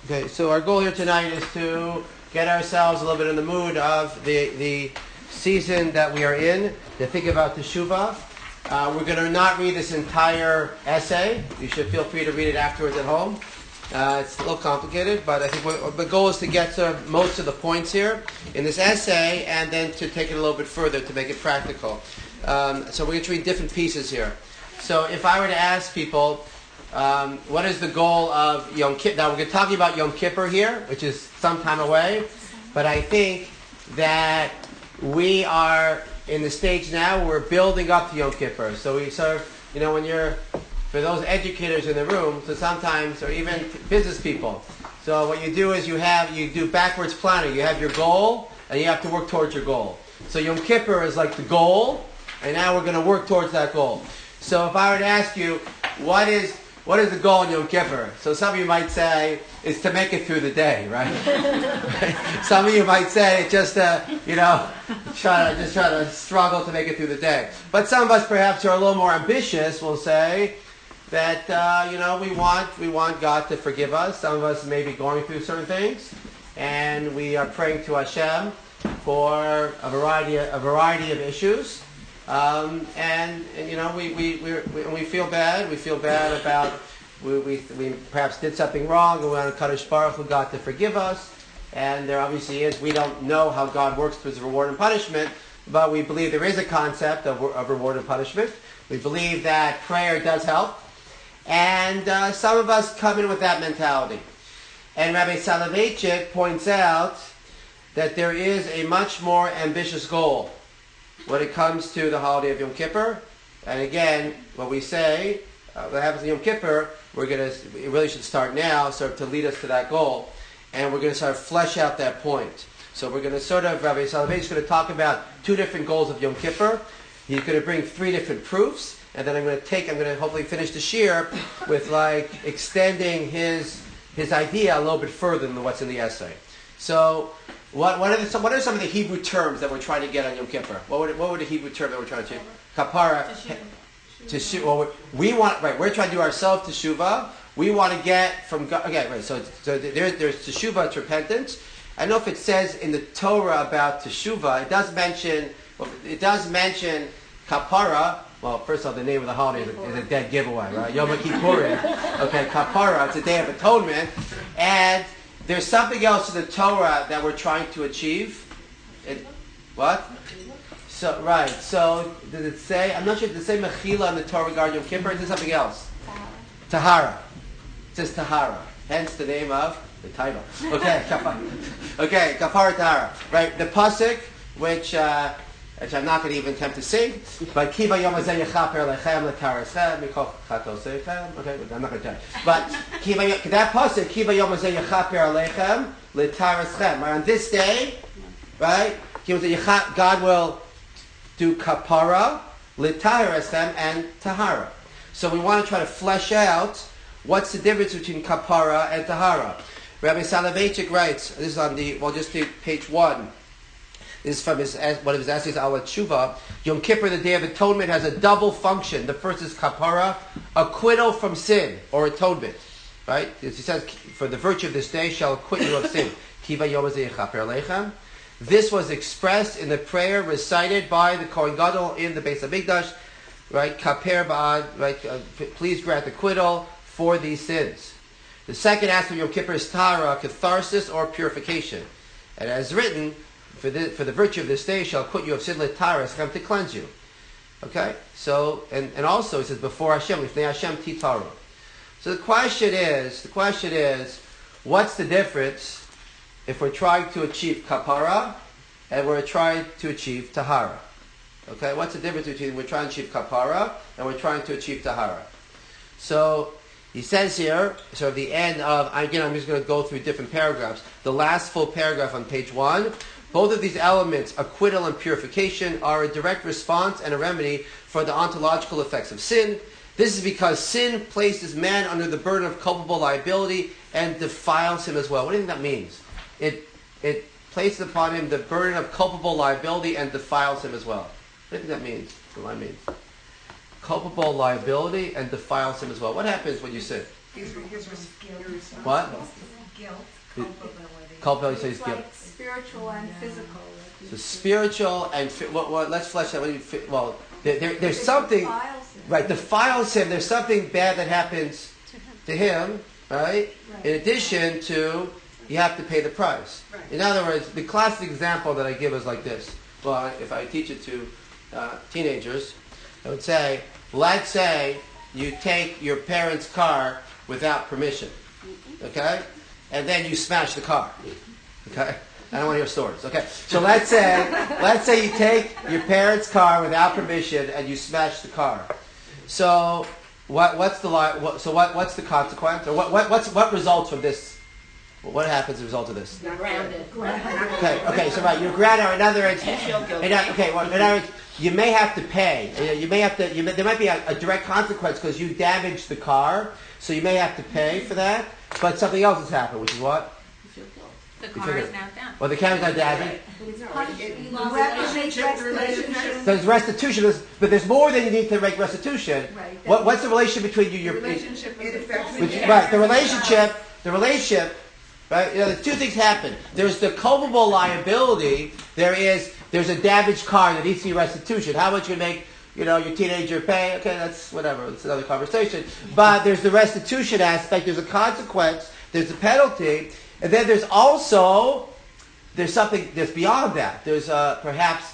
Okay, so our goal here tonight is to get ourselves a little bit in the mood of the season that we are in, to think about Teshuvah. We're going to not read this entire essay. You should feel free to read it afterwards at home. It's a little complicated, but I think the goal is to get to most of the points here in this essay and then to take it a little bit further to make it practical. So we're going to read different pieces here. So if I were to ask people, what is the goal of Yom Kippur? Now we're talking about Yom Kippur here, which is some time away, but I think that we are in the stage now where we're building up to Yom Kippur. So we sort of, when you're, for those educators in the room, so sometimes, or even business people, so what you do is you do backwards planning. You have your goal, and you have to work towards your goal. So Yom Kippur is like the goal, and now we're going to work towards that goal. So if I were to ask you, what is the goal in Yom Kippur? So some of you might say it's to make it through the day, right? Some of you might say just try to struggle to make it through the day. But some of us perhaps who are a little more ambitious will say that we want God to forgive us. Some of us may be going through certain things, and we are praying to Hashem for a variety of issues. We feel bad. We feel bad about we perhaps did something wrong, and we want Kadosh Baruch Hu, God, to forgive us. And there obviously is. We don't know how God works through his reward and punishment, but we believe there is a concept of reward and punishment. We believe that prayer does help, and some of us come in with that mentality. And Rabbi Soloveitchik points out that there is a much more ambitious goal when it comes to the holiday of Yom Kippur. And again, what we say, what happens in Yom Kippur, it really should start now, sort of to lead us to that goal. And we're going to sort of flesh out that point. So we're going to Rabbi Soloveitchik is going to talk about two different goals of Yom Kippur. He's going to bring three different proofs. And then I'm going to hopefully finish the shir with extending his idea a little bit further than what's in the essay. So, what are some of the Hebrew terms that we're trying to get on Yom Kippur? What were the Hebrew terms that we're trying to achieve? Kapara. Teshuvah. Well, we're trying to do ourselves teshuvah. We want to get from God. Okay, right. So there's teshuvah, it's repentance. I don't know if it says in the Torah about teshuvah. It does mention kapara. Well, first of all, the name of the holiday is a dead giveaway, right? Yom Kippurim. Okay, kapara. It's a day of atonement, and there's something else in the Torah that we're trying to achieve. What? So, right. So, did it say? I'm not sure. Did it say mechila in the Torah regarding Yom Kippur? Or is it something else? Tahara. It says tahara. Hence the name of the title. Okay, kapara tahara. Right. The pasuk, which I'm not going to even attempt to sing, but kiva yom hazeh yechaper lechem letareschem mikoch chatosechem. Okay, I'm not going to tell you. But that pasuk, kiva yom hazeh yechaper lechem letareschem. Right, on this day, right, God will do kapara, letareschem, and tahara. So we want to try to flesh out what's the difference between kapara and tahara. Rabbi Soloveitchik writes. This is just do page 1. This is from one of his essays, Al Tshuva. Yom Kippur, the Day of Atonement, has a double function. The first is kapara, acquittal from sin, or atonement. Right? He says, for the virtue of this day shall acquit you of sin. Kiva yom hazeh yechaper lechem. This was expressed in the prayer recited by the Kohen Gadol in the Beis Hamikdash. Right? Kaper ba'ad, right? Please grant acquittal for these sins. The second aspect of Yom Kippur is tahara, catharsis or purification. And as written, for the virtue of this day shall acquit you of sin letaras, come to cleanse you. Okay? So, and also it says, before Hashem, lifnei Hashem titaru. So the question is, what's the difference if we're trying to achieve kapara and we're trying to achieve tahara? Okay? What's the difference between we're trying to achieve kapara and we're trying to achieve tahara? So, he says here, sort of the end of, again, I'm just going to go through different paragraphs. The last full paragraph on page 1. Both of these elements, acquittal and purification, are a direct response and a remedy for the ontological effects of sin. This is because sin places man under the burden of culpable liability and defiles him as well. What do you think that means? It places upon him the burden of culpable liability and defiles him as well. What do you think that means? What do I mean? Culpable liability and defiles him as well. What happens when you sin? He's What? Guilt. Culpability says It's guilt. like spiritual and physical. So spiritual and let's flesh that. Well, there's something. Right, defiles him. There's something bad that happens to him, right? In addition to, you have to pay the price. Right. In other words, the classic example that I give is like this. Well, if I teach it to teenagers, I would say, let's say you take your parents' car without permission, okay? And then you smash the car, okay? I don't want to hear stories. Okay, so let's say you take your parents' car without permission and you smash the car. So what's the consequence, or what results from this? What happens as a result of this? You're grounded. Okay. So right, you're grounded. In other words, you may have to pay. There might be a direct consequence because you damaged the car, so you may have to pay for that. But something else has happened, which is what? The car is now down. Well, the car is not damaged. Restitution. There's restitution, but there's more than you need to make restitution. Right. What's the relationship between you? The relationship The relationship. Right. The two things happen. There's the culpable liability. There's a damaged car that needs to be restitution. How much you make? Your teenager pay. Okay, that's whatever. It's another conversation. But there's the restitution aspect. There's a consequence. There's a penalty, and then there's something that's beyond that. There's there's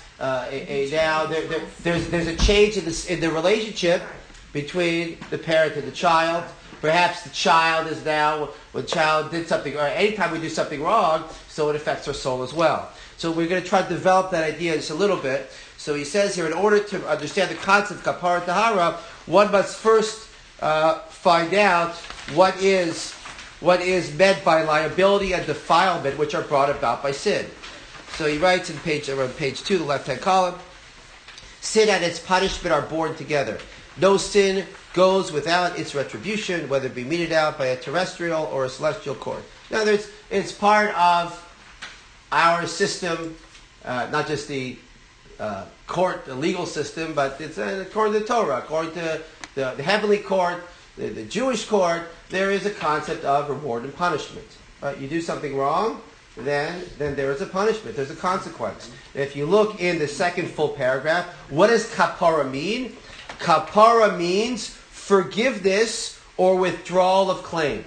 a change in the relationship between the parent and the child. Perhaps the child is now, when the child did something, or anytime we do something wrong, so it affects our soul as well. So we're going to try to develop that idea just a little bit. So he says here, in order to understand the concept of kapara tahara, one must first find out what is meant by liability and defilement, which are brought about by sin. So he writes around page 2, the left-hand column, sin and its punishment are born together. No sin goes without its retribution, whether it be meted out by a terrestrial or a celestial court. In other words, it's part of our system, not just the court, the legal system, but it's according to the Torah, according to the heavenly court, the Jewish court. There is a concept of reward and punishment. Right? You do something wrong, then there is a punishment. There's a consequence. If you look in the second full paragraph, what does kapara mean? Kapara means forgiveness or withdrawal of claim.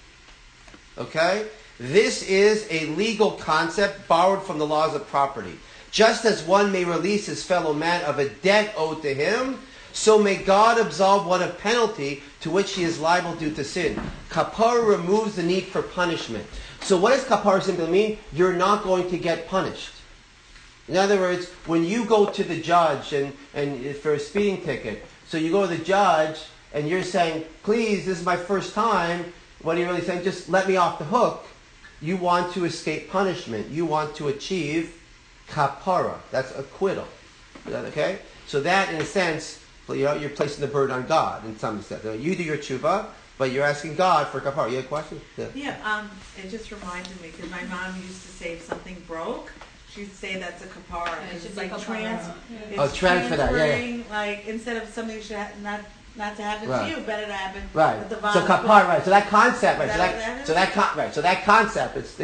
Okay? This is a legal concept borrowed from the laws of property. Just as one may release his fellow man of a debt owed to him, so may God absolve one of penalty to which he is liable due to sin. Kapara removes the need for punishment. So what does kapara simply mean? You're not going to get punished. In other words, when you go to the judge and for a speeding ticket, so you go to the judge and you're saying, please, this is my first time, what are you really saying? Just let me off the hook. You want to escape punishment. You want to achieve kapara. That's acquittal. Okay? So that, in a sense, you're placing the burden on God in some sense. You do your tshuva, but you're asking God for kapara. You have a question? Yeah, it just reminded me, because my mom used to say if something broke, she'd say that's a kapara. Yeah, it should It's be like kapara. Transfer that, yeah. Like, instead of something should not to happen Right. to you, better to happen Right. with the So kapara, right. So that concept, right. Is So that concept, it's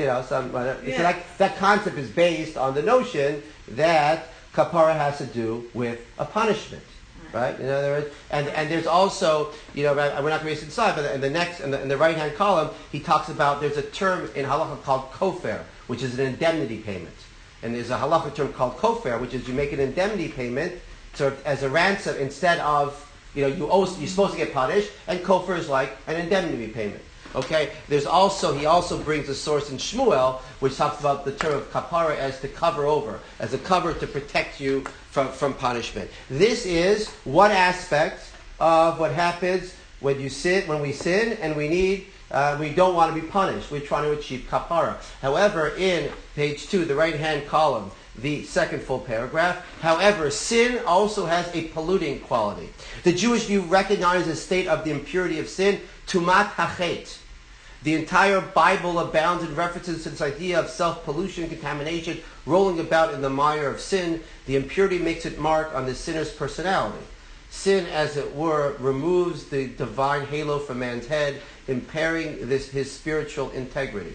so that concept is based on the notion that kapara has to do with a punishment. Right? In other words, and there's also, we're not going to read inside, but in the right hand column, he talks about there's a term in halacha called kofar, which is an indemnity payment. And there's a halacha term called kofar, which is you make an indemnity payment sort of as a ransom instead of, you're supposed to get punished, and kofar is like an indemnity payment. Okay? He also brings a source in Shmuel, which talks about the term of kapara as to cover over, as a cover to protect you from punishment. This is one aspect of what happens when we sin, and we don't want to be punished. We're trying to achieve kapara. However, in page 2, the right-hand column, the second full paragraph, however, sin also has a polluting quality. The Jewish view recognizes the state of the impurity of sin, tumat hachet. The entire Bible abounds in references to this idea of self-pollution, contamination, rolling about in the mire of sin. The impurity makes its mark on the sinner's personality. Sin, as it were, removes the divine halo from man's head, impairing his spiritual integrity.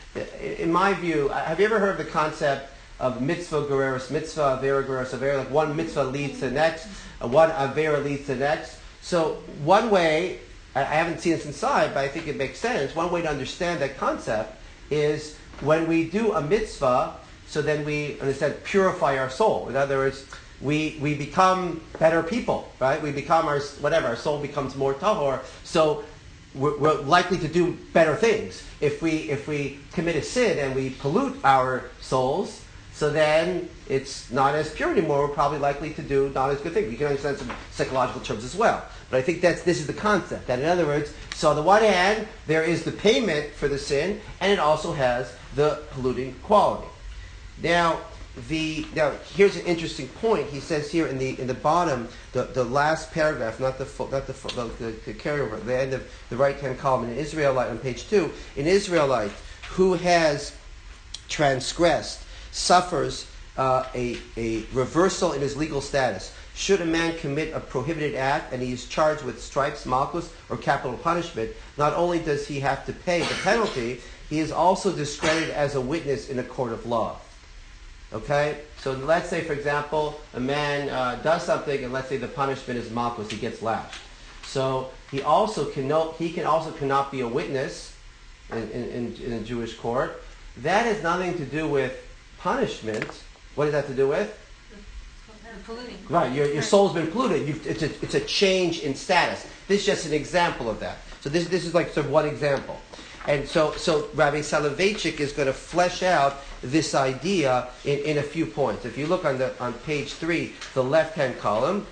in my view, have you ever heard of the concept of mitzvah gureros, mitzvah, avera gureros, avera, like one mitzvah leads to the next, one avera leads to the next? So one way, I haven't seen this inside, but I think it makes sense, one way to understand that concept is when we do a mitzvah, so then we, instead, purify our soul. In other words, we become better people, right? We become our soul becomes more tahor. So we're likely to do better things. If we commit a sin and we pollute our souls, so then it's not as pure anymore. We're probably likely to do not as good things. You can understand some psychological terms as well. But I think this is the concept. That in other words, so on the one hand, there is the payment for the sin, and it also has the polluting quality. Now here's an interesting point. He says here in the bottom, the last paragraph, not the carryover, the end of the right-hand column, an Israelite on page 2, an Israelite who has transgressed suffers a reversal in his legal status. Should a man commit a prohibited act and he is charged with stripes, malchus, or capital punishment, not only does he have to pay the penalty, he is also discredited as a witness in a court of law. Okay? So let's say, for example, a man does something, and let's say the punishment is malchus, he gets lashed. So he cannot be a witness in a Jewish court. That has nothing to do with punishment. What does that have to do with? Polluting. Right, your soul's been polluted. It's a change in status. This is just an example of that. So this is like sort of one example. And so Rabbi Soloveitchik is going to flesh out this idea in a few points. If you look on page 3, the left-hand column,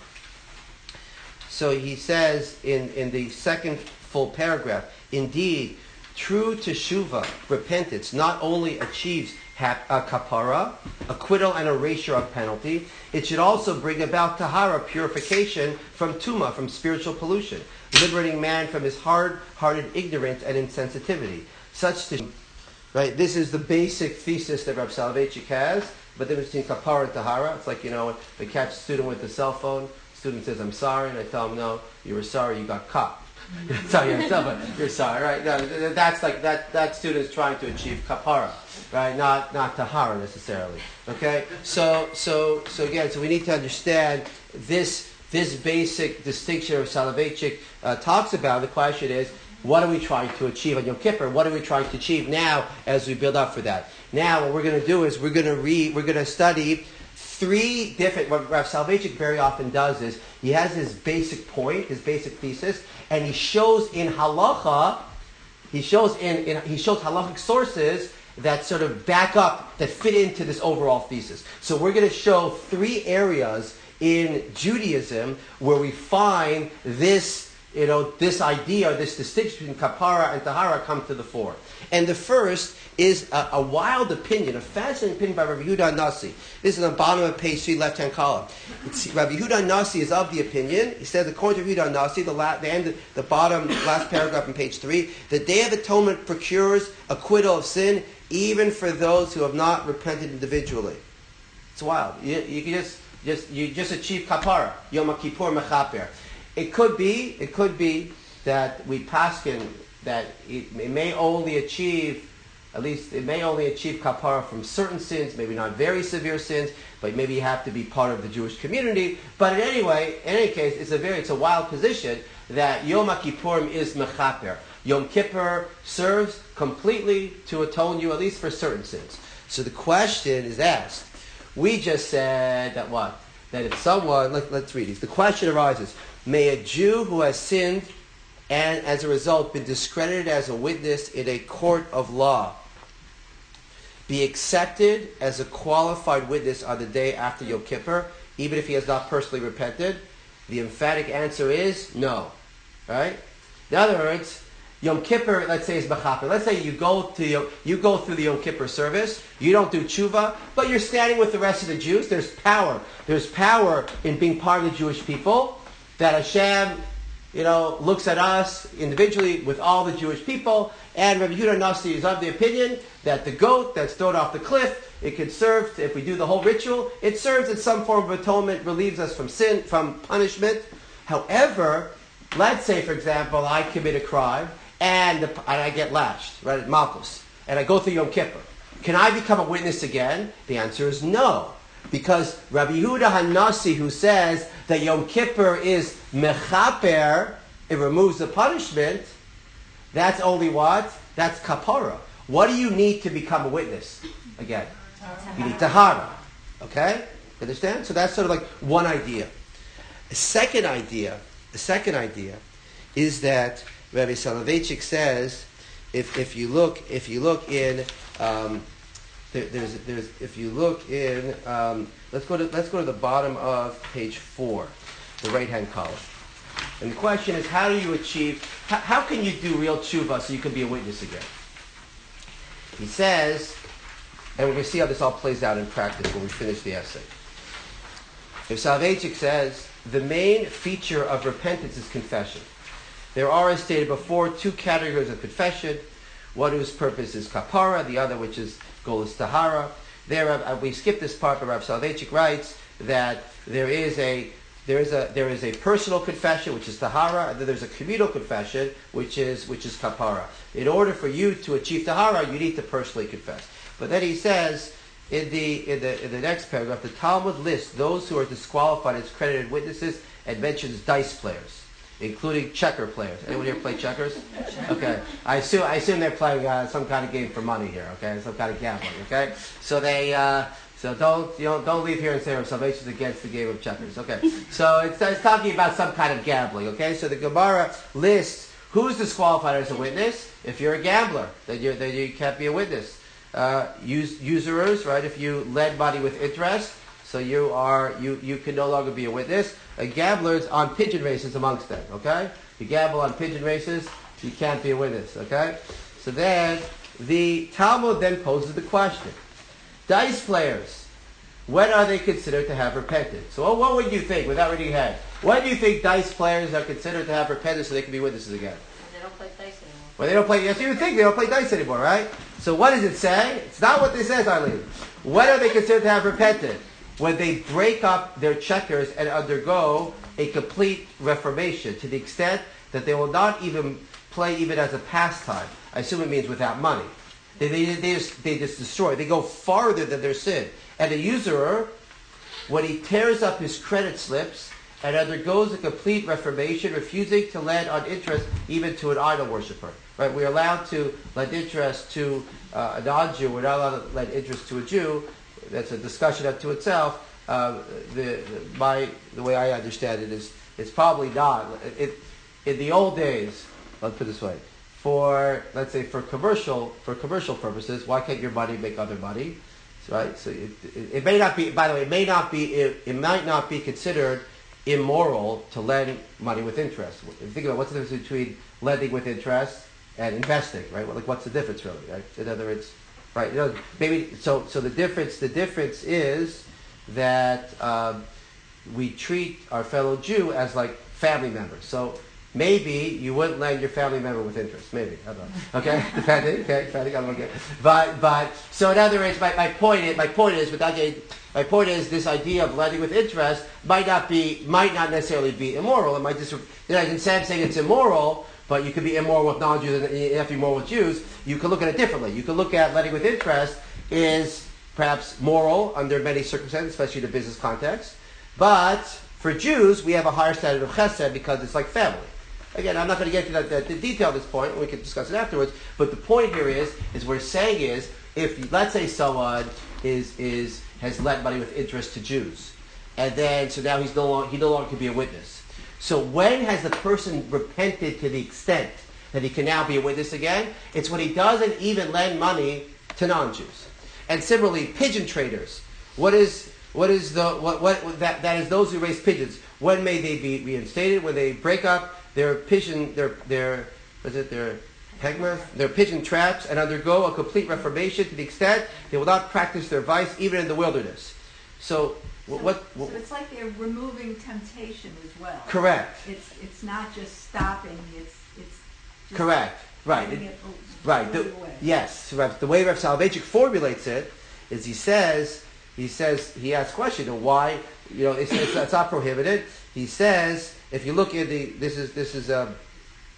so he says in the second full paragraph, indeed, true teshuvah, repentance, not only achieves a kapara, acquittal and erasure of penalty, it should also bring about tahara, purification from tuma, from spiritual pollution, liberating man from his hard-hearted ignorance and insensitivity. Right, this is the basic thesis that Rabbi Soloveitchik has, but then between kapara and tahara, it's like, if I catch a student with a cell phone, the student says, I'm sorry, and I tell him, no, you were sorry, you got caught. Tell yourself, but you're sorry, right? No, that's like that student's trying to achieve kapara, right? Not tahara necessarily. Okay? So again, we need to understand this basic distinction of Soloveitchik talks about. The question is, what are we trying to achieve on Yom Kippur? What are we trying to achieve now as we build up for that? Now, what we're going to do is we're going to study three different. What Rav Soloveitchik very often does is he has his basic point, his basic thesis, and he shows in halacha. He shows halachic sources that sort of back up, that fit into this overall thesis. So we're going to show three areas in Judaism where we find this idea, this distinction between kapara and tahara come to the fore. And the first is a wild opinion, a fascinating opinion by Rabbi Yehuda Nasi. This is on the bottom of page 3, left-hand column. Rabbi Yehuda Nasi is of the opinion, he says, according to Rabbi Yehuda Nasi, the bottom, last paragraph on page 3, the Day of Atonement procures acquittal of sin even for those who have not repented individually. It's wild. You can just achieve kapara, Yom Kippur mechaper. It could be that we paskin that it may only achieve kapara from certain sins, maybe not very severe sins, but maybe you have to be part of the Jewish community. But in any case, it's a wild position that Yom Kippurim is mechaper. Yom Kippur serves completely to atone you, at least for certain sins. So the question is asked. We just said that what? That if someone, let's read these. The question arises, may a Jew who has sinned and as a result been discredited as a witness in a court of law be accepted as a qualified witness on the day after Yom Kippur, even if he has not personally repented? The emphatic answer is no. Right? In other words, Yom Kippur, let's say, is mechaper. Let's say you go through the Yom Kippur service, you don't do tshuva, but you're standing with the rest of the Jews. There's power. There's power in being part of the Jewish people, that Hashem, looks at us individually with all the Jewish people, and Rabbi Yehuda Nasi is of the opinion that the goat that's thrown off the cliff, it could serve, if we do the whole ritual, it serves as some form of atonement, relieves us from sin, from punishment. However, let's say, for example, I commit a crime, and I get lashed, right, at Malchus. and I go through Yom Kippur, can I become a witness again? The answer is no. Because Rabbi Yehuda HaNasi, who says that Yom Kippur is mechaper, it removes the punishment, that's only what? That's kapara. What do you need to become a witness? Again, you need tahara. Okay? Understand? So that's sort of like one idea. The second idea is that Rabbi Soloveitchik says, if you look in let's go to the bottom of page 4, the right hand column. And the question is, how do you achieve? How can you do real tshuva so you can be a witness again? He says, and we're going to see how this all plays out in practice when we finish the essay. If Soloveitchik says, the main feature of repentance is confession. There are, as stated before, 2 categories of confession. One whose purpose is kapara, the other which is goal is tahara. There, we skip this part, but Rav Soloveitchik writes that there is a personal confession, which is tahara, and then there's a communal confession, which is kapara. In order for you to achieve tahara, you need to personally confess. But then he says in the next paragraph, the Talmud lists those who are disqualified as credited witnesses and mentions dice players, including checker players. Anyone here play checkers? Okay, I assume they're playing some kind of game for money here. Okay, some kind of gambling. Okay, so they don't leave here and say Salvation is against the game of checkers. Okay, so it's talking about some kind of gambling. Okay, so the Gemara lists who's disqualified as a witness. If you're a gambler, then you can't be a witness. Usurers, right? If you lend money with interest, so you can no longer be a witness. Gamblers on pigeon races amongst them, okay? You gamble on pigeon races, you can't be a witness, okay? So then, the Talmud then poses the question. Dice players, when are they considered to have repented? So what would you think, without reading ahead? When do you think dice players are considered to have repented so they can be witnesses again? They don't play dice anymore. Well, they don't play, yes, you would think they don't play dice anymore, right? So what does it say? It's not what it says, Eileen. When are they considered to have repented? When they break up their checkers and undergo a complete reformation to the extent that they will not even play even as a pastime. I assume it means without money. They just destroy. They go farther than their sin. And a usurer, when he tears up his credit slips and undergoes a complete reformation, refusing to lend on interest even to an idol worshiper. Right? We're allowed to lend interest to a non-Jew. We're not allowed to lend interest to a Jew. That's a discussion unto itself. The way I understand it is, it's probably not. In the old days, let's put it this way, for commercial purposes, why can't your money make other money? Right? So it may not be. By the way, it might not be considered immoral to lend money with interest. Think about what's the difference between lending with interest and investing, right? Well, what's the difference really? Right? In other words, right? Maybe so. The difference is that we treat our fellow Jew as like family members. So maybe you wouldn't lend your family member with interest. Maybe, I don't know. Okay, depending. I don't get. But so in other words, my point is this idea of lending with interest might not necessarily be immoral. It might just, instead of saying it's immoral, but you could be immoral with non-Jews and you have to be immoral with Jews, you could look at it differently. You could look at lending with interest is perhaps moral under many circumstances, especially in a business context. But for Jews, we have a higher standard of chesed because it's like family. Again, I'm not going to get into the detail at this point. We can discuss it afterwards. But the point here is we're saying is, if let's say someone has lent money with interest to Jews, and then so now he no longer can be a witness. So when has the person repented to the extent that he can now be a witness again? It's when he doesn't even lend money to non-Jews. And similarly, pigeon traders. That is those who raise pigeons. When may they be reinstated? When they break up their pigeon traps and undergo a complete reformation to the extent they will not practice their vice even in the wilderness. So it's like they're removing temptation as well. Correct. It's not just stopping. It's just correct. Right. Right. Yes. The way Rav Soloveitchik formulates it is he asks question why it's not prohibited. He says if you look at this is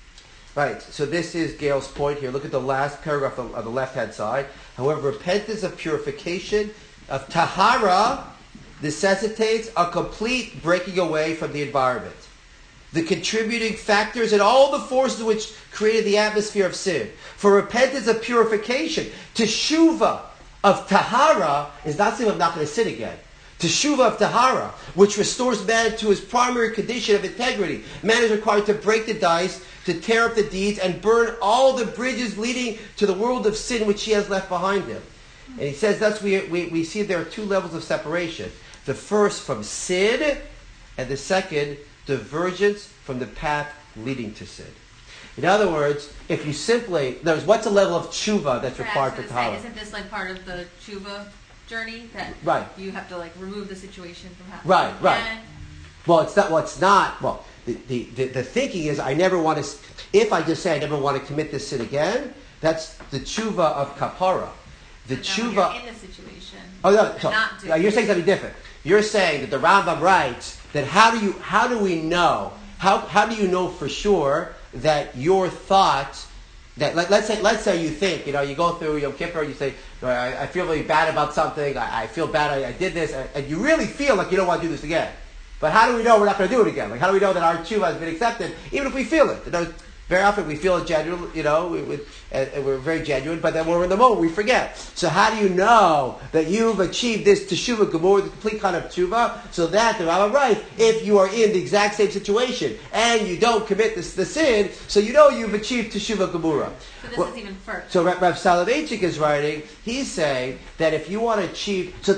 Right, so this is Gail's point here. Look at the last paragraph on the left-hand side. However, repentance of purification, of tahara, necessitates a complete breaking away from the environment. The contributing factors and all the forces which created the atmosphere of sin. For repentance of purification, teshuva of tahara is not saying I'm not going to sin again. Teshuva of tahara, which restores man to his primary condition of integrity. Man is required to break the dice, to tear up the deeds, and burn all the bridges leading to the world of sin which he has left behind him. And he says thus we see there are two levels of separation. The first from sin, and the second, divergence from the path leading to sin. In other words, if you simply, what's the level of tshuva that's required for tahara? Isn't this like part of the tshuva journey that Right. you have to like remove the situation from happening? Right. Well, it's not. Well, it's not. Well, the thinking is I never want to. If I just say I never want to commit this sin again, that's the tshuva of kapara. The But then when tshuva. you're in the situation. Oh no! and So, not do you're saying something different. You're saying that the Rambam writes that how do we know? How do you know for sure that your thought that let's say you think you go through Yom Kippur, you say I feel really bad about something, I feel bad I did this, and you really feel like you don't want to do this again. But how do we know we're not going to do it again? Like how do we know that our tshuva has been accepted, even if we feel it? Very often we feel it genuine, and we're very genuine, but then when we're in the moment, we forget. So how do you know that you've achieved this teshuva gemur, the complete kind of tshuva, so that the Rambam writes, if you are in the exact same situation and you don't commit the sin, so you know you've achieved teshuva gemura. So this is even further. So Rav Soloveitchik is writing, he's saying that if you want to achieve, so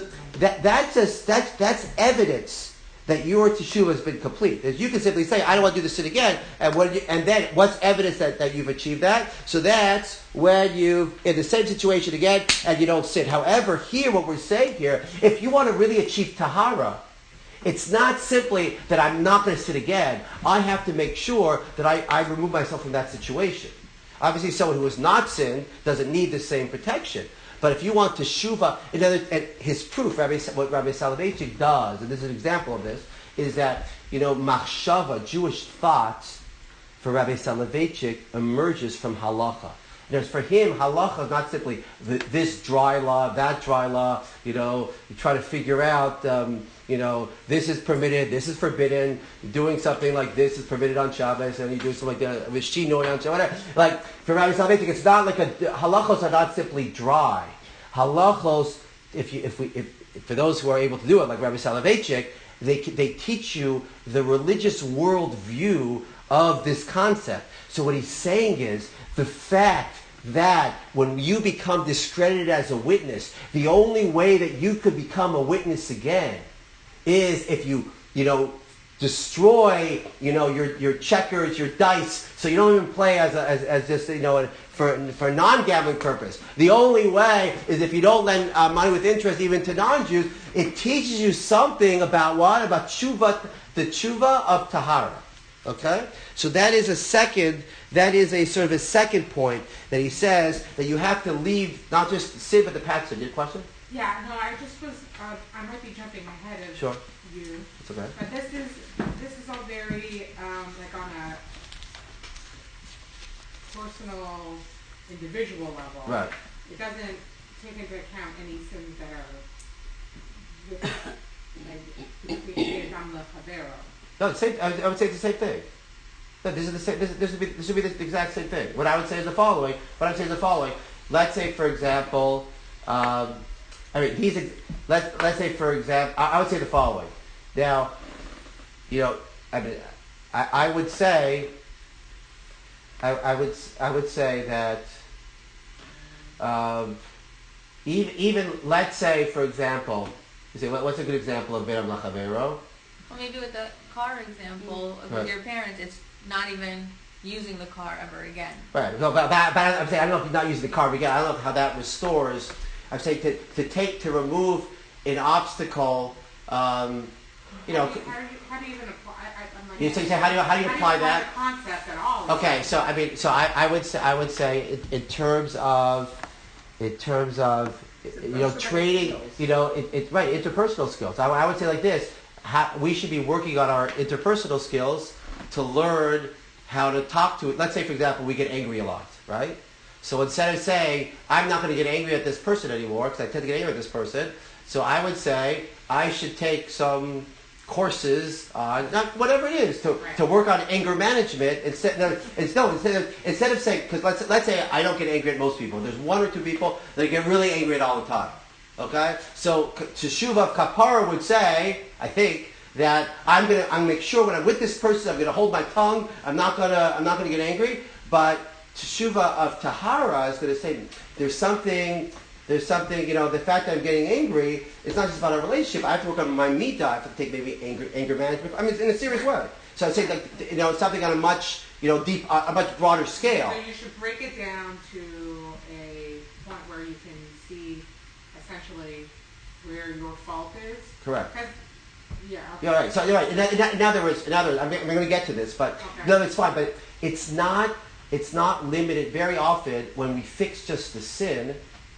that's evidence that your teshuva has been complete. As you can simply say, I don't want to do this sin again, and then what's evidence that you've achieved that? So that's when you're in the same situation again and you don't sin. However, here, what we're saying here, if you want to really achieve tahara, it's not simply that I'm not going to sin again. I have to make sure that I remove myself from that situation. Obviously, someone who has not sinned doesn't need the same protection. But if you want teshuva, and his proof, what Rabbi Soloveitchik does, and this is an example of this, is that, machshava, Jewish thoughts, for Rabbi Soloveitchik emerges from halacha. There's for him, halacha is not simply this dry law, that dry law, you try to figure out, this is permitted, this is forbidden, doing something like this is permitted on Shabbos, and you do something like that, with shinoi on Shabbos, whatever. Like, for Rabbi Soloveitchik, it's not like halachos are not simply dry. Halachos, for those who are able to do it, like Rabbi Soloveitchik, they teach you the religious worldview of this concept. So what he's saying is, the fact that when you become discredited as a witness, the only way that you could become a witness again is if you destroy, your checkers, your dice, so you don't even play as just, for non-gambling purpose. The only way is if you don't lend money with interest even to non-Jews. It teaches you something about what? About tshuva, the tshuva of tahara. Okay? So that is a sort of a second point that he says that you have to leave, not just sin, but the path. So, did you have a question? Yeah, no, I just was, I might be jumping ahead of Sure. you. It's okay. But this is all very, like on a personal, individual level. Right. It doesn't take into account any sins that are between Adam Lechavero. No, I would say it's the same thing. No, this is the same. This would be the exact same thing. What I would say is the following. Let's say, for example, let's say, for example, I would say the following. Now, I would say that even let's say, for example, you say what's a good example of B'Adam L'Chavero? Well, maybe with the car example of with your parents, it's not even using the car ever again. Right. No, but I'm saying I don't know if you're not using the car again. I don't know how that restores. I'm saying to remove an obstacle. How do you even apply? You say how do you apply that? The concept at all? Okay, so I would say in terms of trading, interpersonal skills. I would say like this: we should be working on our interpersonal skills to learn how to talk to it. Let's say, for example, we get angry a lot, right? So instead of saying, I'm not going to get angry at this person anymore, because I tend to get angry at this person, so I would say, I should take some courses on, not whatever it is, to work on anger management, instead of saying, because let's say I don't get angry at most people. There's one or two people that get really angry at all the time. Okay? So Teshuvah of Kapara would say, I think, that I'm gonna make sure when I'm with this person, I'm gonna hold my tongue. I'm not gonna get angry. But Teshuvah of Tahara is gonna say there's something. The fact that I'm getting angry is not just about a relationship. I have to work on my midah. I have to take maybe anger management. I mean, in a serious way. So I'd say something on a much a much broader scale. So you should break it down to a point where you can see essentially where your fault is. Correct. Yeah. You're right. So you're right. In other words, I'm going to get to this, but no, it's fine. But it's not limited. Very often, when we fix just the sin,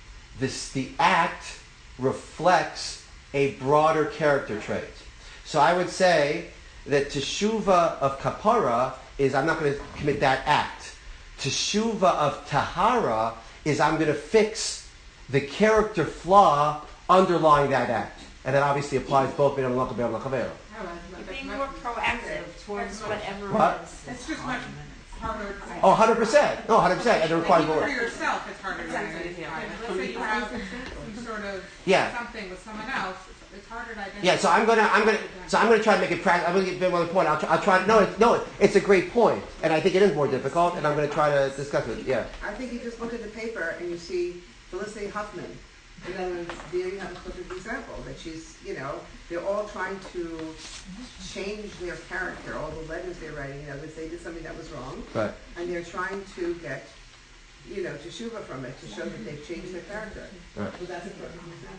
the act reflects a broader character trait. So I would say that Teshuvah of Kapara is I'm not going to commit that act. Teshuvah of Tahara is I'm going to fix the character flaw underlying that act. And that obviously applies both Bein HaMelach and Bein HaChavera. Being more proactive towards whatever What? it is. It's just much harder to say. Oh, 100%. No, 100%. And it requires Even more. for yourself, it's harder to identify. Let's say you have some sort of something with someone else. It's harder to identify. Yeah, so I'm gonna try to make it practical. I'm gonna get one point. I'll try. No, it's a great point, and I think it is more difficult, and I'm gonna try to discuss it. Yeah. I think you just look at the paper and you see Felicity Huffman. And then there you have a perfect example that she's, they're all trying to change their character, all the letters they're writing, that they did something that was wrong. Right. And they're trying to get, teshuva from it to show that they've changed their character. Right. Well, that's a perfect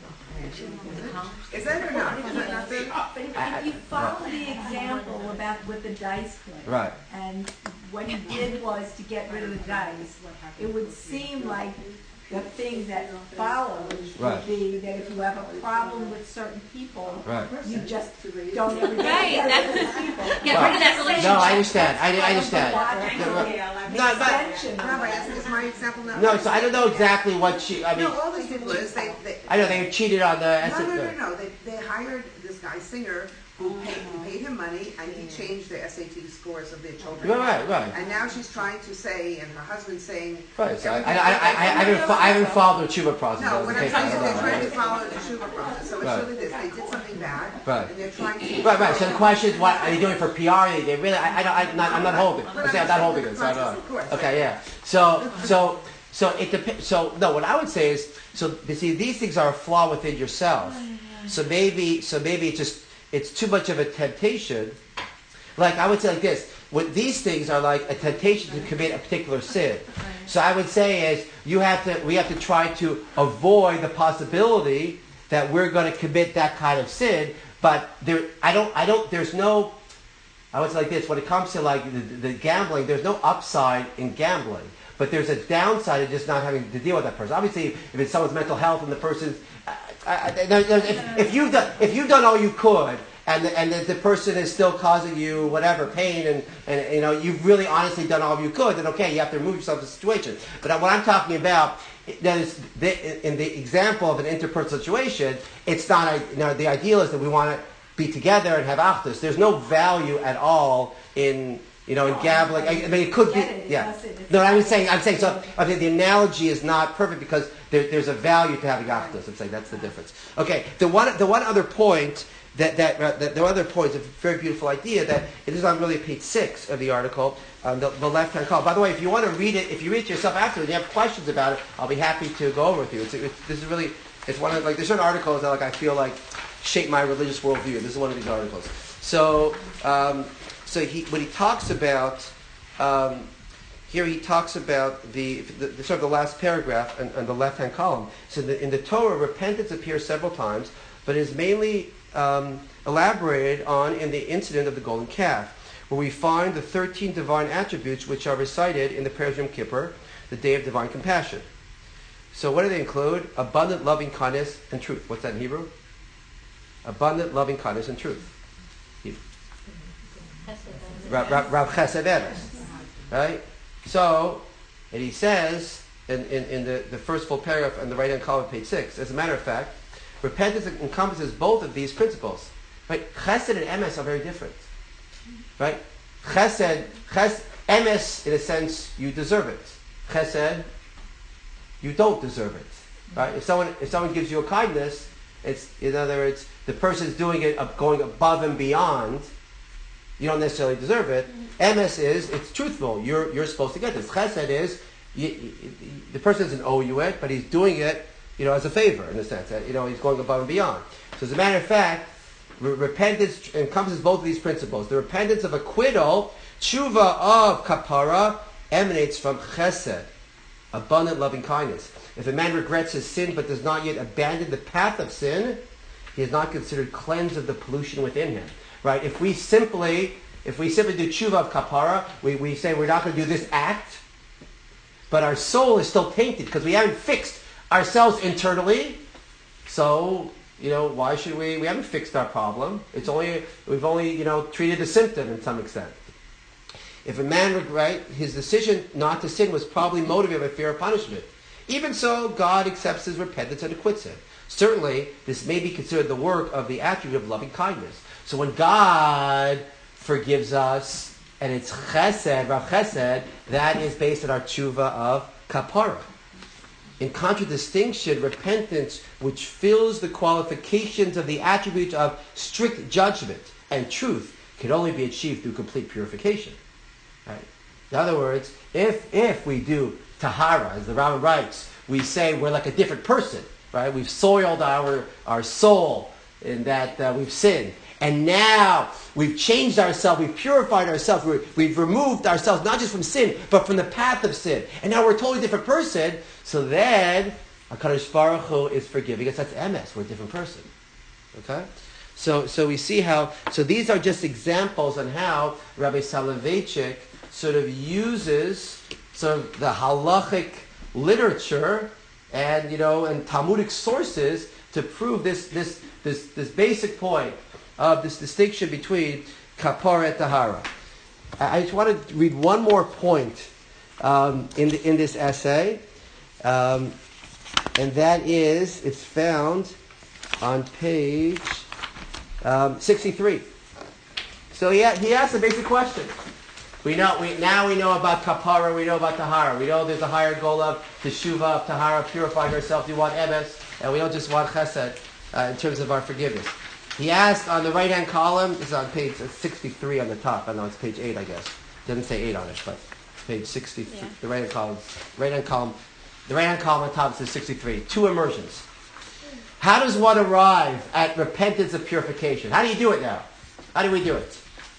example. Is that or not? Is that not the... But if you follow the example about with the dice play, Right. and what he did was to get rid of the dice, it would seem like the thing that follows would be that if you have a problem with certain people, you just don't ever get rid of those people. Get rid of that relationship. No, I understand. I understand. Is my example not... No, so I don't know exactly what she. I mean, No, all these people is I know they cheated on the. No. They hired this guy Singer who paid him money, and he changed the SAT scores of their children. Right. And now she's trying to say, and her husband's saying. Right. So I haven't followed the tshuva process. No, what I'm trying to say, they're trying to follow the tshuva process. So it's really this: they did something bad, and they're trying to. Right. So the question is, what are they doing for PR? They really, I'm not holding. I'm not holding it. So I don't know. Okay, yeah. So it depends. So no, what I would say is, you see, these things are a flaw within yourself. So maybe it's too much of a temptation. Like I would say like this: these things are like a temptation to commit a particular sin. So I would say is we have to try to avoid the possibility that we're going to commit that kind of sin. But there's no. I would say like this: when it comes to like the gambling, there's no upside in gambling. But there's a downside of just not having to deal with that person. Obviously, if it's someone's mental health and the person's, if you've done all you could, and the person is still causing you whatever pain, and you've really honestly done all you could, then okay, you have to remove yourself from the situation. But what I'm talking about, that is in the example of an interpersonal situation, it's not. The ideal is that we want to be together and have achdus. There's no value at all in gambling. I mean, it could be. Yeah. No, I'm saying. So I think the analogy is not perfect because there's a value to having achdus. I'm saying that's the difference. Okay. The one other point the other point is a very beautiful idea that it is on really page 6 of the article, the left-hand column. By the way, if you want to read it, if you read it yourself afterwards, and you have questions about it, I'll be happy to go over with you. It's one of there's certain articles that I feel like shape my religious worldview. This is one of these articles. So. When he talks about here, he talks about the sort of the last paragraph on the left-hand column. So in the Torah, repentance appears several times, but is mainly elaborated on in the incident of the golden calf, where we find the 13 divine attributes which are recited in the prayers of Yom Kippur, the day of divine compassion. So what do they include? Abundant loving kindness and truth. What's that in Hebrew? Abundant loving kindness and truth. Rav Chesed Emes. Right? So, and he says in the first full paragraph on the right-hand column, page 6, as a matter of fact, repentance encompasses both of these principles. Right? Chesed and emes are very different. Right? Emes, in a sense, you deserve it. Chesed, you don't deserve it. Right? If someone gives you a kindness, it's, in other words, the person's doing it, going above and beyond. You don't necessarily deserve it. Emes is, it's truthful. You're supposed to get this. Chesed is, the person doesn't owe you it, but he's doing it, as a favor, in a sense. He's going above and beyond. So as a matter of fact, repentance encompasses both of these principles. The repentance of acquittal, tshuva of kapara, emanates from chesed, abundant loving kindness. If a man regrets his sin but does not yet abandon the path of sin, he is not considered cleansed of the pollution within him. Right? If we simply do tshuva of kapara, we say we're not going to do this act, but our soul is still tainted because we haven't fixed ourselves internally. So, why should we? We haven't fixed our problem. We've only treated the symptom in some extent. If a man his decision not to sin was probably motivated by fear of punishment. Even so, God accepts his repentance and acquits him. Certainly, this may be considered the work of the attribute of loving kindness. So when God forgives us, and it's chesed, rav chesed, that is based on our tshuva of kapara. In contradistinction, repentance, which fills the qualifications of the attribute of strict judgment and truth, can only be achieved through complete purification. Right? In other words, if we do tahara, as the Rambam writes, we say we're like a different person. Right? We've soiled our soul in that we've sinned. And now we've changed ourselves, we've purified ourselves, we've removed ourselves not just from sin, but from the path of sin. And now we're a totally different person. So then, HaKadosh Baruch Hu is forgiving us. That's emes. We're a different person. Okay? So we see how, so these are just examples on how Rabbi Soloveitchik sort of uses sort of the halachic literature and, and Talmudic sources to prove this basic point of this distinction between kapara and tahara. I just want to read one more point in this essay, and that is, it's found on page 63. So he asks a basic question. Now we know about kapara, we know about tahara. We know there's a higher goal of teshuva, of tahara, purifying ourselves. We want emes, and we don't just want chesed in terms of our forgiveness. He asked on the right-hand column, this is on page 63 on the top. I know it's page 8, I guess. It doesn't say 8 on it, but page 63. Yeah. The right-hand column on top says 63. 2 immersions. How does one arrive at repentance of purification? How do you do it now? How do we do it?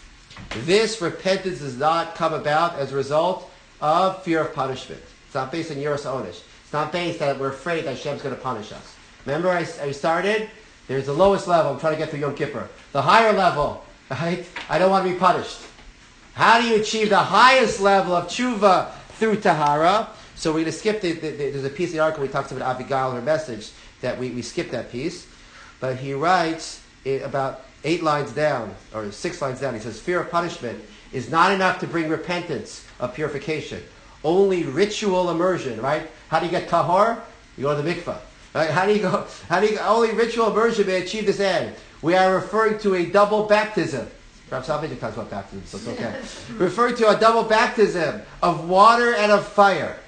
This repentance does not come about as a result of fear of punishment. It's not based on Yiras Onish. It's not based that we're afraid that Hashem's going to punish us. Remember I started? There's the lowest level. I'm trying to get through Yom Kippur. The higher level, right? I don't want to be punished. How do you achieve the highest level of tshuva through tahara? So we're going to skip there's a piece of the article where he talks about Abigail and her message that we skip that piece. But he writes about 8 lines down, or 6 lines down, he says, fear of punishment is not enough to bring repentance of purification. Only ritual immersion, right? How do you get tahor? You go to the mikvah. Right? How do you go? Only ritual immersion may achieve this end. We are referring to a double baptism. Perhaps Salvation talks about baptism, so it's okay. Referring to a double baptism of water and of fire.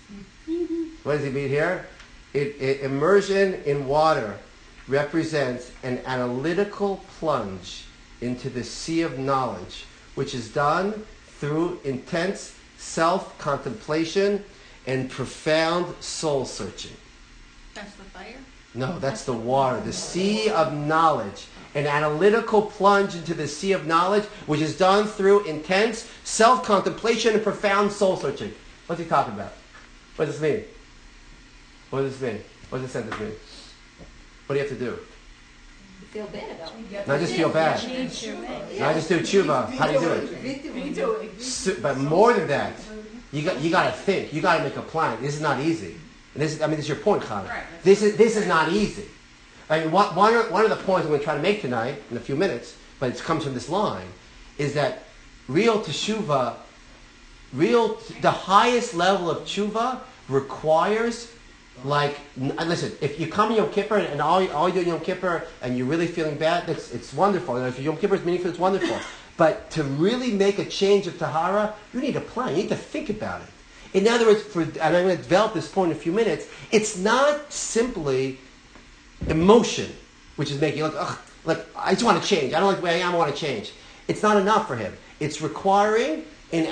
What does he mean here? Immersion in water represents an analytical plunge into the sea of knowledge, which is done through intense self-contemplation and profound soul-searching. That's the fire? No, that's the water. The sea of knowledge. An analytical plunge into the sea of knowledge, which is done through intense self-contemplation and profound soul-searching. What's he talking about? What does this mean? What does this mean? What does this sentence mean? What do you have to do? Feel bad about it. Not just feel bad. Not just do tshuva. How do you do it? But more than that, you got to think. You got to make a plan. This is not easy. And this is your point, Chana. Right. This is not easy. I mean, one of the points I'm going to try to make tonight in a few minutes, but it comes from this line, is that real teshuva the highest level of tshuva requires, listen, if you come in Yom Kippur and all you do in Yom Kippur and you're really feeling bad, it's wonderful. And if Yom Kippur is meaningful, it's wonderful. But to really make a change of tahara, you need a plan. You need to think about it. In other words, and I'm going to develop this point in a few minutes, it's not simply emotion, which is making you look, I just want to change. I don't like the way I am, I want to change. It's not enough for him. It's requiring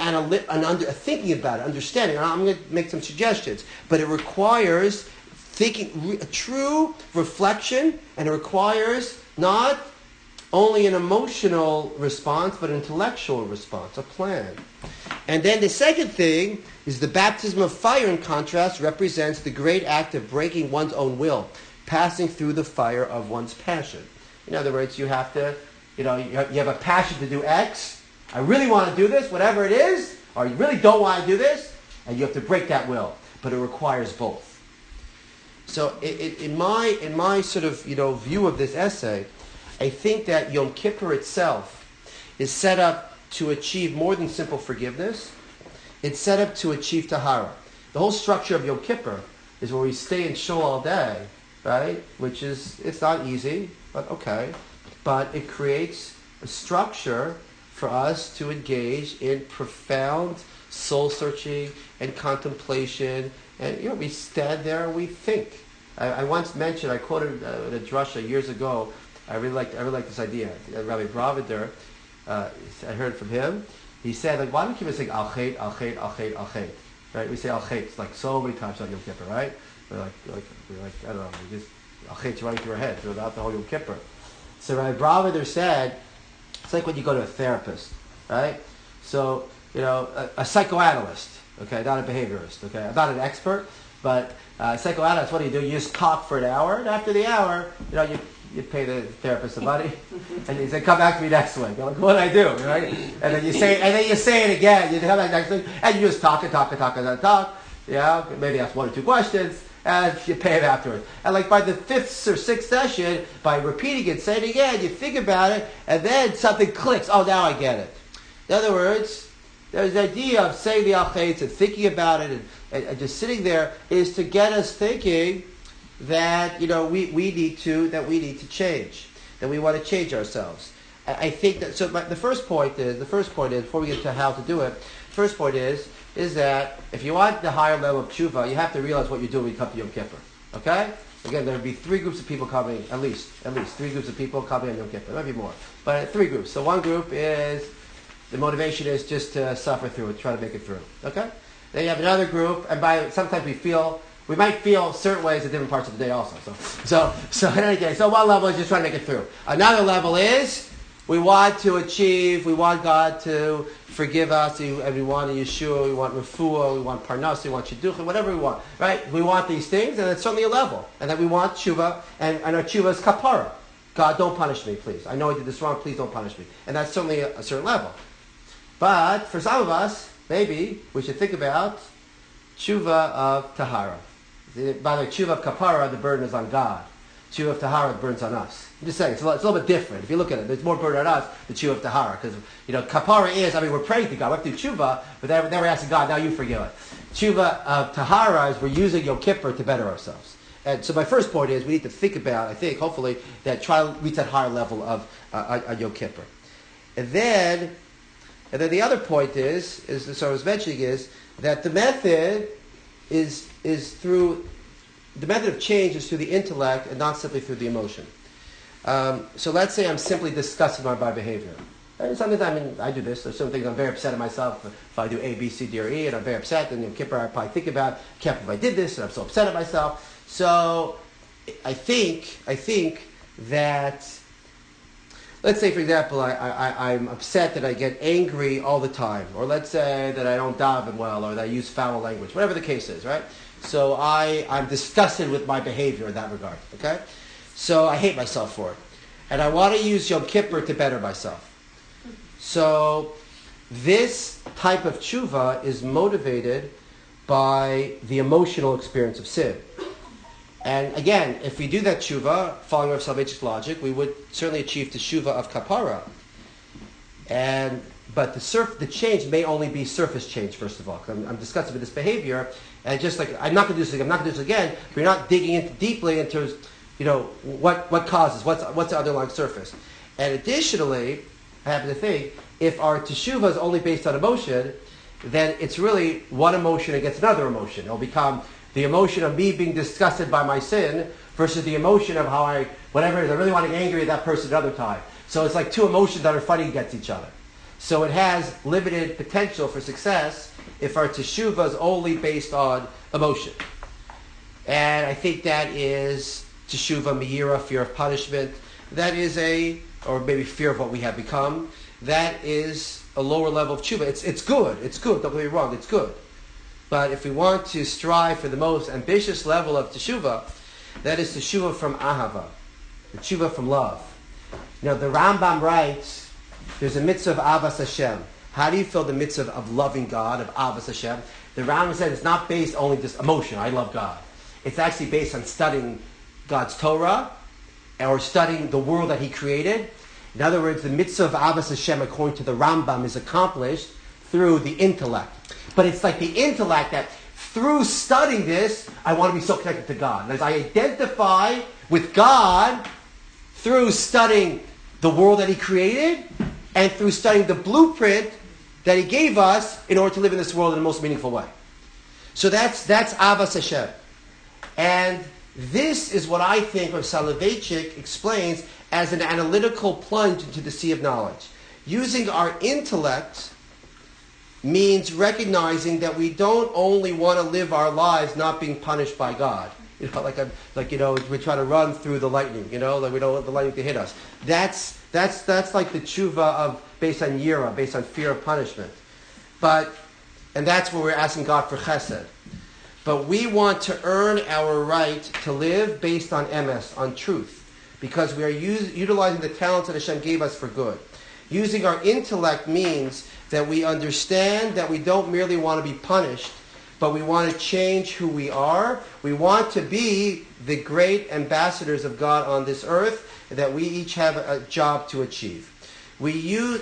thinking about it, understanding. And I'm going to make some suggestions. But it requires thinking, a true reflection, and it requires not only an emotional response, but an intellectual response, a plan. And then the second thing is the baptism of fire, in contrast, represents the great act of breaking one's own will, passing through the fire of one's passion. In other words, you have to, you have a passion to do X. I really want to do this, whatever it is, or you really don't want to do this, and you have to break that will. But it requires both. So in my sort of view of this essay, I think that Yom Kippur itself is set up to achieve more than simple forgiveness. It's set up to achieve tahara. The whole structure of Yom Kippur is where we stay in shul all day, right? Which is, it's not easy, but okay. But it creates a structure for us to engage in profound soul-searching and contemplation. And, we stand there and we think. I once mentioned, I quoted a drasha years ago. I really like this idea. Rabbi Bravader, I heard from him. He said, why don't you keep saying al chet, al chet, al chet, al chet? Right? We say al chet like so many times on Yom Kippur, right? We're like I don't know, we just al chet's running through our head throughout the whole Yom Kippur. So Rabbi Bravader said, it's like when you go to a therapist, right? So, a psychoanalyst, okay, not a behaviorist, okay? I'm not an expert, but psychoanalyst, what do? You just talk for an hour, and after the hour, you pay the therapist some money, and he said, come back to me next week. I'm like, what did I do, right? And then you say it again. You come back next week, and you just talk, maybe ask one or two questions, and you pay it afterwards. And by the fifth or sixth session, by repeating it, saying it again, you think about it, and then something clicks. Oh, now I get it. In other words, there's the idea of saying the al-chetz and thinking about it and just sitting there is to get us thinking that we need to change, that we want to change ourselves. I think that. So the first point is before we get to how to do it. First point is that if you want the higher level of tshuva, you have to realize what you're doing when you come to Yom Kippur. Okay? Again, there will be three groups of people coming, at least three groups of people coming on Yom Kippur. There might be more, but three groups. So one group is the motivation is just to suffer through it, try to make it through. Okay? Then you have another group, and sometimes we might feel certain ways at different parts of the day also. So in any case, one level is just trying to make it through. Another level is we want God to forgive us, and we want a Yeshua, we want refuah, we want parnas, we want shidduchim, whatever we want, right? We want these things, and it's certainly a level. And then we want tshuva, and our tshuva is kapara. God, don't punish me, please. I know I did this wrong, please don't punish me. And that's certainly a certain level. But for some of us, maybe we should think about tshuva of tahara. By the way, tshuva of kapara, the burden is on God. Tshuva of tahara, the burden's on us. I'm just saying, it's a little bit different. If you look at it, there's more burden on us than tshuva of tahara. Because, kapara is, we're praying to God. We have to do tshuva, but then we're asking God, now you forgive it. Tshuva of tahara is we're using Yom Kippur to better ourselves. And so my first point is we need to think about, hopefully, try to reach that higher level of Yom Kippur. And then the other point is so I was mentioning is that the method the method of change is through the intellect and not simply through the emotion. So let's say I'm simply disgusted by my behavior. And sometimes, I do this. There's some things I'm very upset at myself. If I do A, B, C, D, or E, and I'm very upset, then Yom Kippur I probably think about, can't believe I did this, and I'm so upset at myself. So I think that, let's say, for example, I'm upset that I get angry all the time. Or let's say that I don't daven well, or that I use foul language. Whatever the case is, right? So I'm disgusted with my behavior in that regard, okay? So I hate myself for it. And I want to use Yom Kippur to better myself. So this type of tshuva is motivated by the emotional experience of sin. And again, if we do that tshuva, following our salvation logic, we would certainly achieve the tshuva of kapara. but the change may only be surface change, first of all. 'Cause I'm discussing with this behavior, and just like, I'm not going to do this again, but you're not digging deeply into, what causes, what's the underlying surface. And additionally, I happen to think, if our teshuvah is only based on emotion, then it's really one emotion against another emotion. It'll become the emotion of me being disgusted by my sin versus the emotion of how whatever it is, I really want to get angry at that person another time. So it's like two emotions that are fighting against each other. So it has limited potential for success if our teshuvah is only based on emotion. And I think that is teshuvah meira, fear of punishment. That is or maybe fear of what we have become. That is a lower level of teshuvah. It's good. Don't get me wrong. It's good. But if we want to strive for the most ambitious level of teshuvah, that is teshuvah from ahava, the teshuvah from love. The Rambam writes, there's a mitzvah of avas Hashem. How do you feel the mitzvah of loving God, of avas Hashem? The Rambam said it's not based only just emotion, I love God. It's actually based on studying God's Torah, or studying the world that He created. In other words, the mitzvah of avas Hashem, according to the Rambam, is accomplished through the intellect. But it's like the intellect that, through studying this, I want to be so connected to God. And as I identify with God through studying the world that He created, and through studying the blueprint that He gave us in order to live in this world in the most meaningful way. So that's avas Hashem. And this is what I think Rav Soloveitchik explains as an analytical plunge into the sea of knowledge. Using our intellect means recognizing that we don't only want to live our lives not being punished by God. We try to run through the lightning, like we don't want the lightning to hit us. That's like the tshuva based on yira, based on fear of punishment. And that's where we're asking God for chesed. But we want to earn our right to live based on emes, on truth, because we are utilizing the talents that Hashem gave us for good. Using our intellect means that we understand that we don't merely want to be punished, but we want to change who we are. We want to be the great ambassadors of God on this earth, that we each have a job to achieve. We use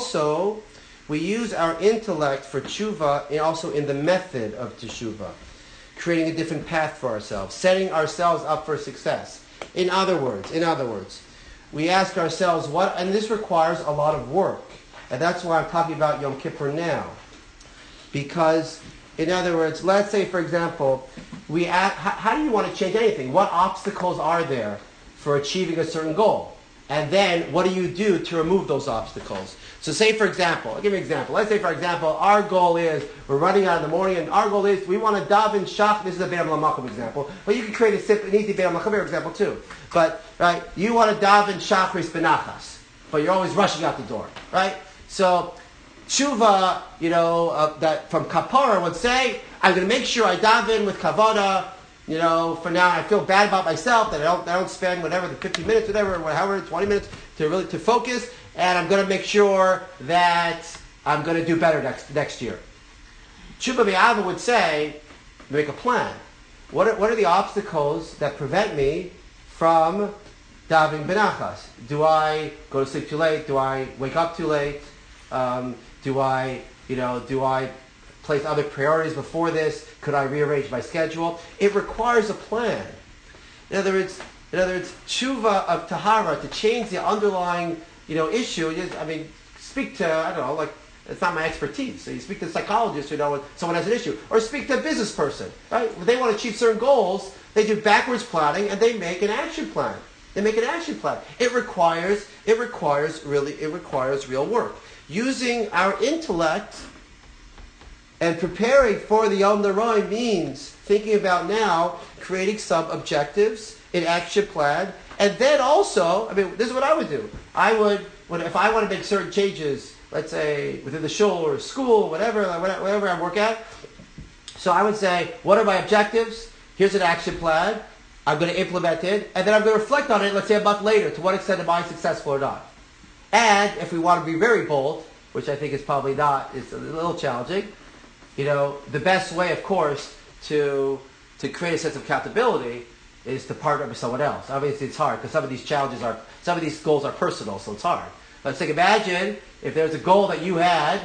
our intellect for tshuva, and also in the method of teshuvah, creating a different path for ourselves, setting ourselves up for success. In other words, we ask ourselves and this requires a lot of work. And that's why I'm talking about Yom Kippur now. Because, in other words, let's say, for example, how do you want to change anything? What obstacles are there for achieving a certain goal? And then, what do you do to remove those obstacles? So say, for example, I'll give you an example. Let's say, for example, our goal is, we're running out in the morning, and our goal is, we want to daven shach. This is a Beit HaMelachim example. But you can create a simple, an easy Beit HaMelachim example too. But, right, you want to daven shachris benachas. But you're always rushing out the door, right? So, tshuva, that from kapara would say, I'm going to make sure I daven with kavada. For now, I feel bad about myself that I don't spend the 15 minutes, however, 20 minutes to focus, and I'm going to make sure that I'm going to do better next year. Tshuva Me'ava would say, make a plan. What are the obstacles that prevent me from davening benachas? Do I go to sleep too late? Do I wake up too late? Do I place other priorities before this? Could I rearrange my schedule? It requires a plan. In other words, tshuva of tahara, to change the underlying, issue. Speak to, it's not my expertise. So you speak to a psychologist, when someone has an issue. Or speak to a business person, right? When they want to achieve certain goals, they do backwards planning and they make an action plan. It requires real work. Using our intellect and preparing for the Yom Naroi means thinking about now creating some objectives, an action plan, and then also, this is what I would do. If I want to make certain changes, let's say within the shul or school, whatever I work at, so I would say, what are my objectives? Here's an action plan. I'm going to implement it, and then I'm going to reflect on it, let's say a month later, to what extent am I successful or not. And if we want to be very bold, which I think is probably not, it's a little challenging, the best way, of course, to create a sense of accountability is to partner with someone else. Obviously, it's hard because some of these goals are personal, so it's hard. Let's think, imagine if there's a goal that you had,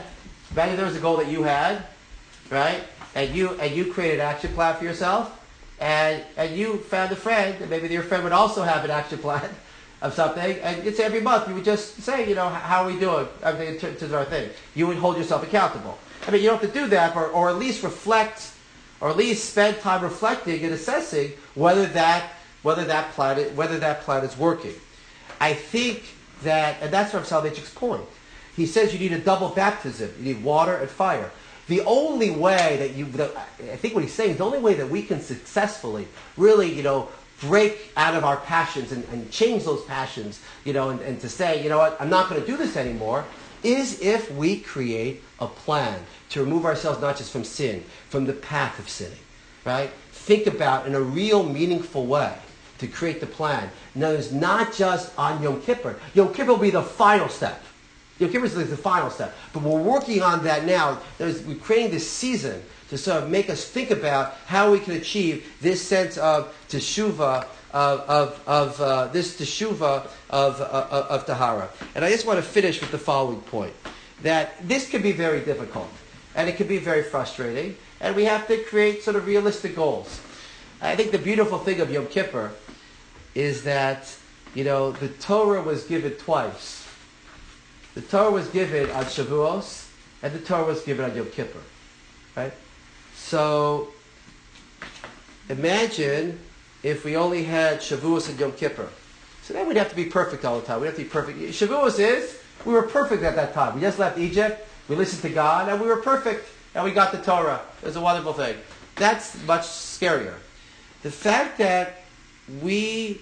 right? And you created an action plan for yourself, and you found a friend, and maybe your friend would also have an action plan of something, and it's every month you would just say, how are we doing? Everything to our thing. You would hold yourself accountable. I mean, you don't have to do that, or at least reflect, or at least spend time reflecting and assessing whether that plan is working. I think that, and that's Rav Soloveitchik's point. He says you need a double baptism. You need water and fire. The only way I think what he's saying is the only way that we can successfully really, break out of our passions and change those passions, and to say, what, I'm not going to do this anymore, is if we create a plan to remove ourselves not just from sin, from the path of sinning, right? Think about in a real meaningful way to create the plan. Now, it's not just on Yom Kippur. Yom Kippur will be the final step. Yom Kippur is the final step. But we're working on that now. We're creating this season to sort of make us think about how we can achieve this sense of teshuvah, of tahara. And I just want to finish with the following point, that this can be very difficult, and it can be very frustrating, and we have to create sort of realistic goals. I think the beautiful thing of Yom Kippur is that, the Torah was given twice. The Torah was given on Shavuos, and the Torah was given on Yom Kippur, right? So, imagine if we only had Shavuos and Yom Kippur. So then we'd have to be perfect all the time. We'd have to be perfect. Shavuos is, we were perfect at that time. We just left Egypt, we listened to God, and we were perfect, and we got the Torah. It was a wonderful thing. That's much scarier. The fact that we're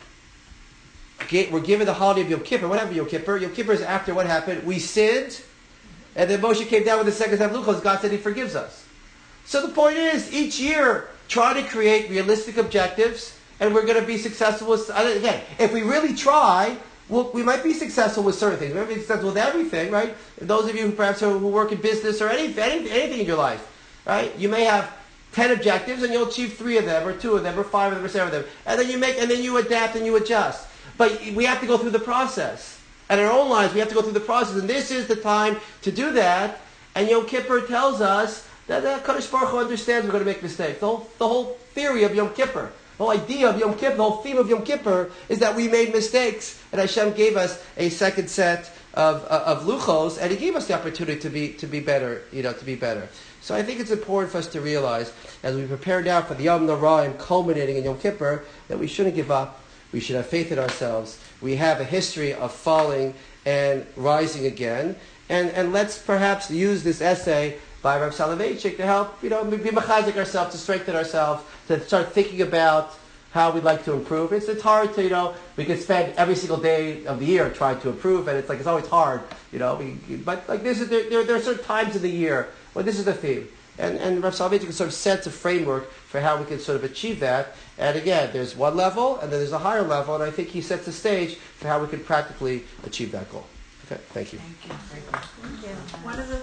given the holiday of Yom Kippur. What happened to Yom Kippur? Yom Kippur is after what happened? We sinned, and then Moshe came down with the second half of Luchos. God said He forgives us. So the point is, each year, try to create realistic objectives, and we're going to be successful with, again, if we really try, we might be successful with certain things. We might be successful with everything, right? And those of you who work in business or anything in your life, right? You may have 10 objectives, and you'll achieve 3 of them, or 2 of them, or 5 of them, or 7 of them. And then you adapt and you adjust. But we have to go through the process. And in our own lives, we have to go through the process. And this is the time to do that. And Yom Kippur tells us that Kadosh Baruch Hu understands we're going to make mistakes. The whole theory of Yom Kippur, the whole idea of Yom Kippur, the whole theme of Yom Kippur is that we made mistakes. And Hashem gave us a second set of luchos, and He gave us the opportunity to be better, to be better. So I think it's important for us to realize, as we prepare now for the Yom Noraim culminating in Yom Kippur, that we shouldn't give up. We should have faith in ourselves. We have a history of falling and rising again. And let's perhaps use this essay by Rav Soloveitchik to help, be mechazik ourselves, to strengthen ourselves, to start thinking about how we'd like to improve. It's hard to, we could spend every single day of the year trying to improve, and it's always hard, but like this is, there are certain times of the year when this is the theme. And Rav Soloveitchik sort of sets a framework for how we can sort of achieve that. And again, there's one level, and then there's a higher level, and I think he sets the stage for how we can practically achieve that goal. Okay, thank you. Thank you. One of the